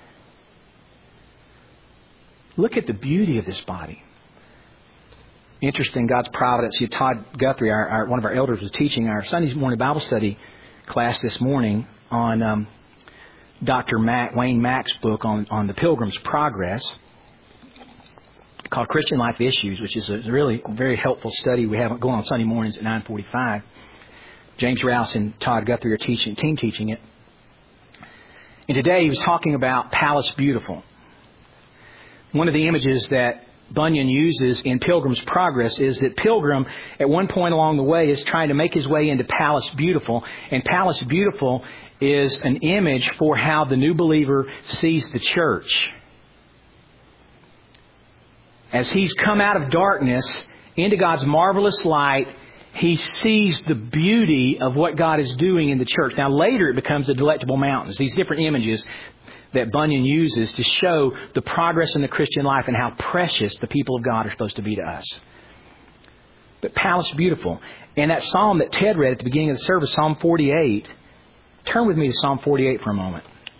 Look at the beauty of this body. Interesting, God's providence. Todd Guthrie, one of our elders, was teaching our Sunday morning Bible study class this morning on Dr. Wayne Mack's book on the Pilgrim's Progress, called Christian Life Issues, which is a really very helpful study we have going on Sunday mornings at 9:45. James Rouse and Todd Guthrie are teaching it. And today he was talking about Palace Beautiful. One of the images that Bunyan uses in Pilgrim's Progress is that Pilgrim, at one point along the way, is trying to make his way into Palace Beautiful. And Palace Beautiful is an image for how the new believer sees the church. As he's come out of darkness into God's marvelous light, he sees the beauty of what God is doing in the church. Now later it becomes the Delectable Mountains. These different images that Bunyan uses to show the progress in the Christian life and how precious the people of God are supposed to be to us. But Palace Beautiful. And that psalm that Ted read at the beginning of the service, Psalm 48, turn with me to Psalm 48 for a moment.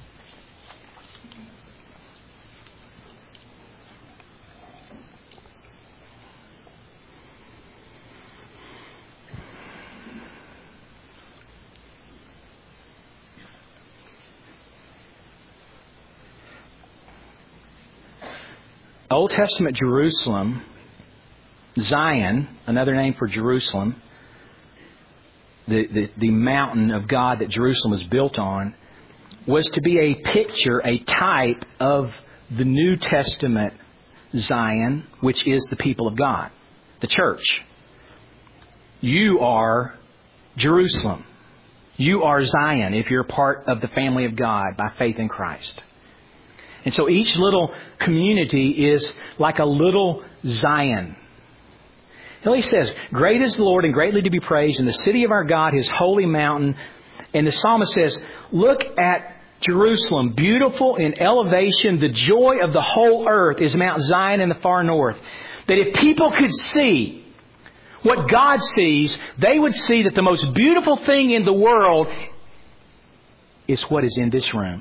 Old Testament Jerusalem, Zion, another name for Jerusalem, the mountain of God that Jerusalem was built on, was to be a picture, a type of the New Testament Zion, which is the people of God, the church. You are Jerusalem. You are Zion if you're part of the family of God by faith in Christ. And so each little community is like a little Zion. He says, great is the Lord and greatly to be praised in the city of our God, His holy mountain. And the psalmist says, look at Jerusalem, beautiful in elevation. The joy of the whole earth is Mount Zion in the far north. That if people could see what God sees, they would see that the most beautiful thing in the world is what is in this room.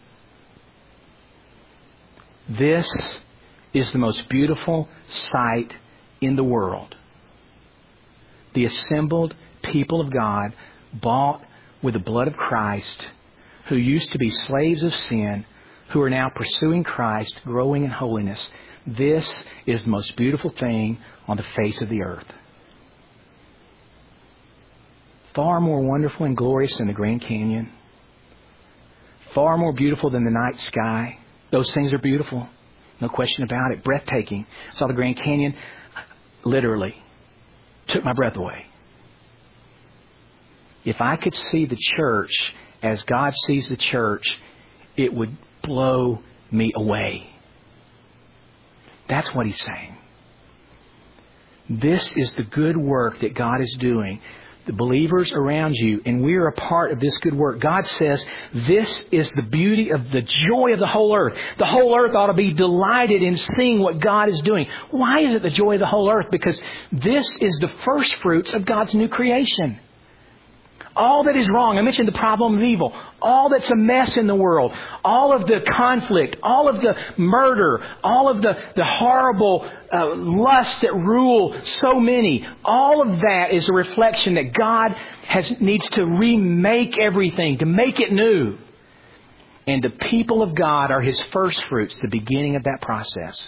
This is the most beautiful sight in the world. The assembled people of God, bought with the blood of Christ, who used to be slaves of sin, who are now pursuing Christ, growing in holiness. This is the most beautiful thing on the face of the earth. Far more wonderful and glorious than the Grand Canyon. Far more beautiful than the night sky. Those things are beautiful. No question about it. Breathtaking. Saw the Grand Canyon. Literally. Took my breath away. If I could see the church as God sees the church, it would blow me away. That's what He's saying. This is the good work that God is doing. the believers around you, and we are a part of this good work. God says this is the beauty of the joy of the whole earth. The whole earth ought to be delighted in seeing what God is doing. Why is it the joy of the whole earth? Because this is the first fruits of God's new creation. All that is wrong, I mentioned the problem of evil, all that's a mess in the world, all of the conflict, all of the murder, all of the horrible lusts that rule so many, all of that is a reflection that God needs to remake everything, to make it new. And the people of God are His first fruits, the beginning of that process.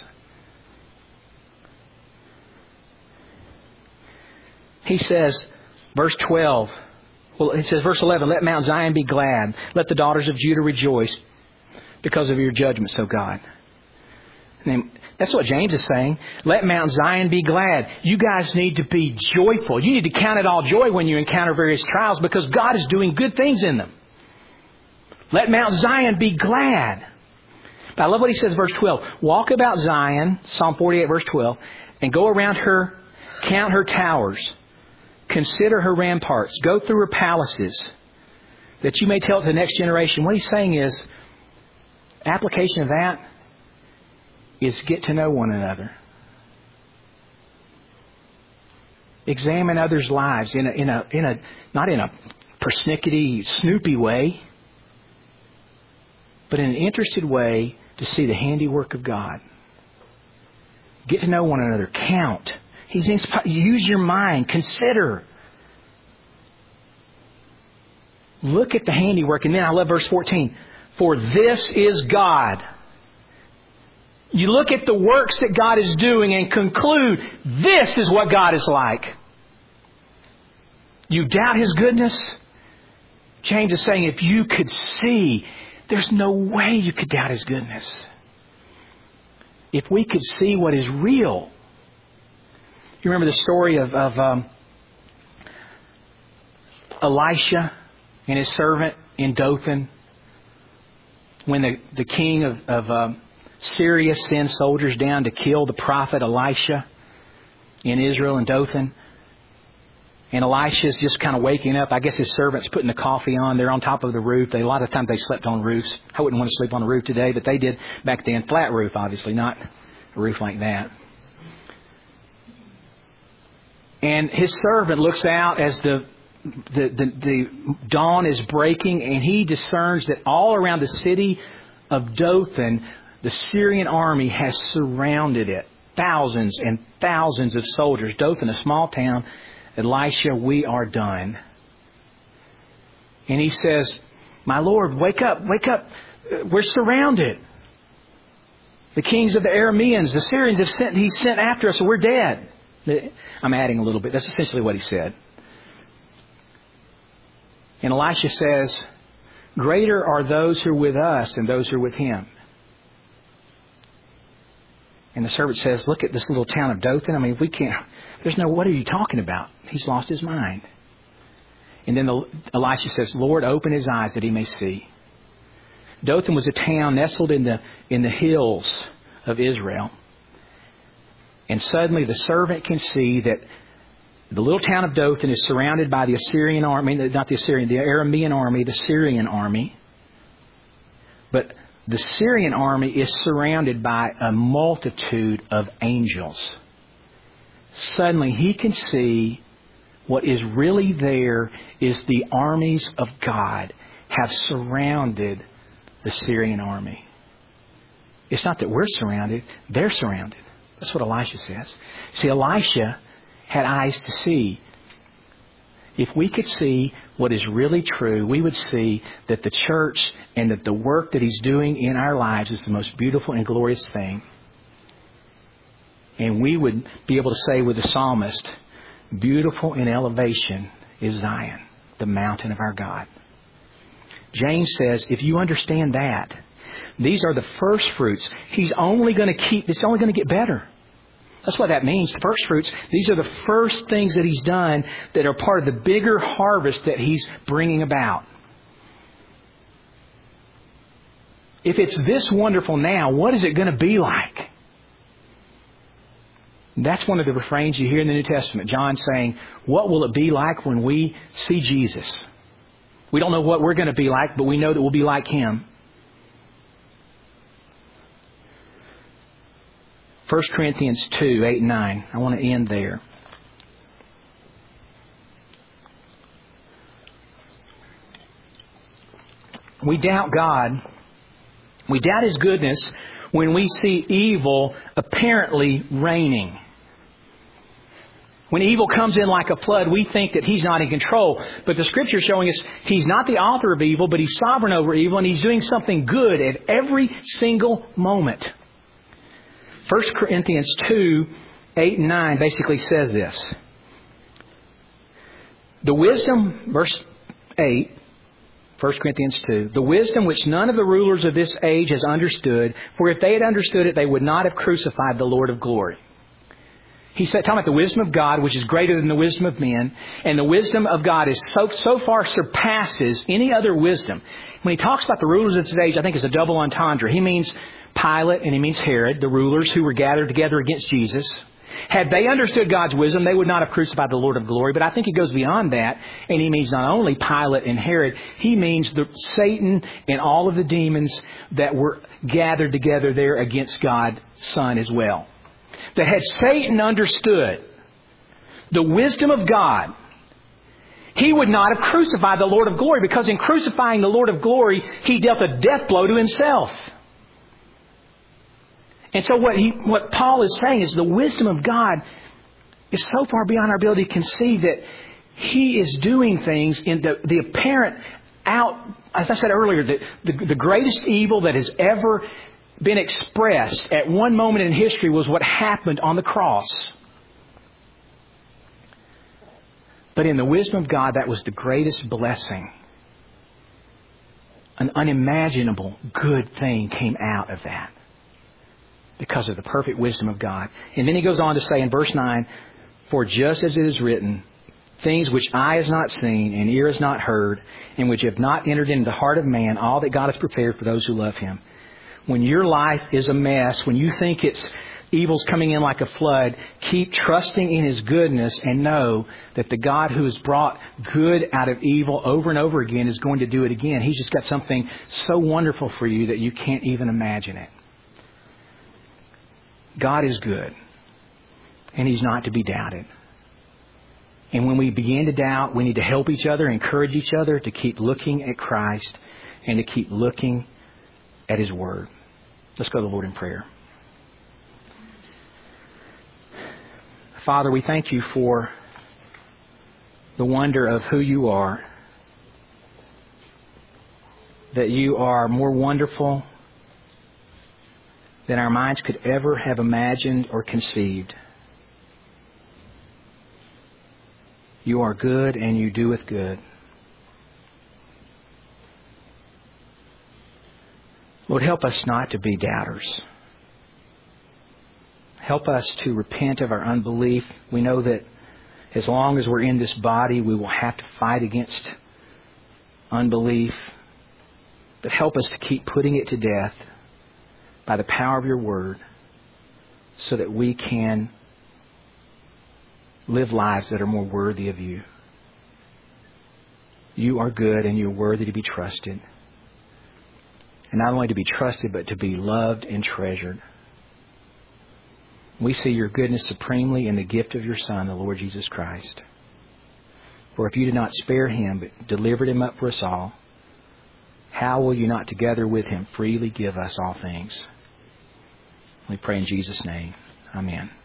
He says, verse 12, well, it says, verse 11, let Mount Zion be glad. Let the daughters of Judah rejoice because of your judgments, O God. And that's what James is saying. Let Mount Zion be glad. You guys need to be joyful. You need to count it all joy when you encounter various trials because God is doing good things in them. Let Mount Zion be glad. But I love what he says, verse 12. Walk about Zion, Psalm 48, verse 12, and go around her, count her towers. Consider her ramparts. Go through her palaces that you may tell it to the next generation. What he's saying is, application of that is get to know one another. Examine others' lives in a not in a persnickety, snoopy way, but in an interested way to see the handiwork of God. Get to know one another. Count. Use your mind. Consider. Look at the handiwork. And then I love verse 14. For this is God. You look at the works that God is doing and conclude, this is what God is like. You doubt His goodness? James is saying if you could see, there's no way you could doubt His goodness. If we could see what is real. You remember the story of Elisha and his servant in Dothan when the king of Syria sends soldiers down to kill the prophet Elisha in Israel and Dothan. And Elisha's just kind of waking up. I guess his servant's putting the coffee on. They're on top of the roof. A lot of times they slept on roofs. I wouldn't want to sleep on a roof today, but they did back then. Flat roof, obviously, not a roof like that. And his servant looks out as the dawn is breaking, and he discerns that all around the city of Dothan, the Syrian army has surrounded it. Thousands and thousands of soldiers. Dothan, a small town. Elisha, we are done. And he says, my Lord, wake up, wake up. We're surrounded. The kings of the Arameans, the Syrians He sent after us, so we're dead. I'm adding a little bit. That's essentially what he said. And Elisha says, greater are those who are with us than those who are with him. And the servant says, look at this little town of Dothan. I mean, what are you talking about? He's lost his mind. And then Elisha says, Lord, open his eyes that he may see. Dothan was a town nestled in the hills of Israel. And suddenly the servant can see that the little town of Dothan is surrounded by the Assyrian army, not the Assyrian, the Aramean army, the Syrian army. But the Syrian army is surrounded by a multitude of angels. Suddenly he can see what is really there is the armies of God have surrounded the Syrian army. It's not that we're surrounded, they're surrounded. That's what Elisha says. See, Elisha had eyes to see. If we could see what is really true, we would see that the church and that the work that He's doing in our lives is the most beautiful and glorious thing. And we would be able to say with the psalmist, beautiful in elevation is Zion, the mountain of our God. James says, if you understand that, these are the first fruits. It's only going to get better. That's what that means. The first fruits, these are the first things that He's done that are part of the bigger harvest that He's bringing about. If it's this wonderful now, what is it going to be like? That's one of the refrains you hear in the New Testament. John saying, what will it be like when we see Jesus? We don't know what we're going to be like, but we know that we'll be like Him. 1 Corinthians 2, 8 and 9. I want to end there. We doubt God. We doubt His goodness when we see evil apparently reigning. When evil comes in like a flood, we think that He's not in control. But the Scripture is showing us He's not the author of evil, but He's sovereign over evil, and He's doing something good at every single moment. 1 Corinthians 2, 8 and 9 basically says this. The wisdom, verse 8, 1 Corinthians 2, the wisdom which none of the rulers of this age has understood, for if they had understood it, they would not have crucified the Lord of glory. He's talking about the wisdom of God, which is greater than the wisdom of men. And the wisdom of God is so far surpasses any other wisdom. When he talks about the rulers of this age, I think it's a double entendre. He means Pilate and he means Herod, the rulers who were gathered together against Jesus. Had they understood God's wisdom, they would not have crucified the Lord of glory. But I think it goes beyond that. And he means not only Pilate and Herod, he means Satan and all of the demons that were gathered together there against God's Son as well. That had Satan understood the wisdom of God, he would not have crucified the Lord of glory, because in crucifying the Lord of glory, he dealt a death blow to himself. And so what Paul is saying is the wisdom of God is so far beyond our ability to conceive that He is doing things in the apparent as I said earlier, the greatest evil that has ever been expressed at one moment in history was what happened on the cross. But in the wisdom of God, that was the greatest blessing. An unimaginable good thing came out of that because of the perfect wisdom of God. And then he goes on to say in verse 9, for just as it is written, things which eye has not seen and ear has not heard, and which have not entered into the heart of man, all that God has prepared for those who love Him. When your life is a mess, when you think evil's coming in like a flood, keep trusting in His goodness and know that the God who has brought good out of evil over and over again is going to do it again. He's just got something so wonderful for you that you can't even imagine it. God is good, and He's not to be doubted. And when we begin to doubt, we need to help each other, encourage each other to keep looking at Christ and to keep looking at His Word. Let's go to the Lord in prayer. Father, we thank You for the wonder of who You are. That You are more wonderful than our minds could ever have imagined or conceived. You are good and You doeth good. Lord, help us not to be doubters. Help us to repent of our unbelief. We know that as long as we're in this body, we will have to fight against unbelief. But help us to keep putting it to death by the power of Your Word so that we can live lives that are more worthy of You. You are good and You're worthy to be trusted. And not only to be trusted, but to be loved and treasured. We see Your goodness supremely in the gift of Your Son, the Lord Jesus Christ. For if You did not spare Him, but delivered Him up for us all, how will You not together with Him freely give us all things? We pray in Jesus' name. Amen.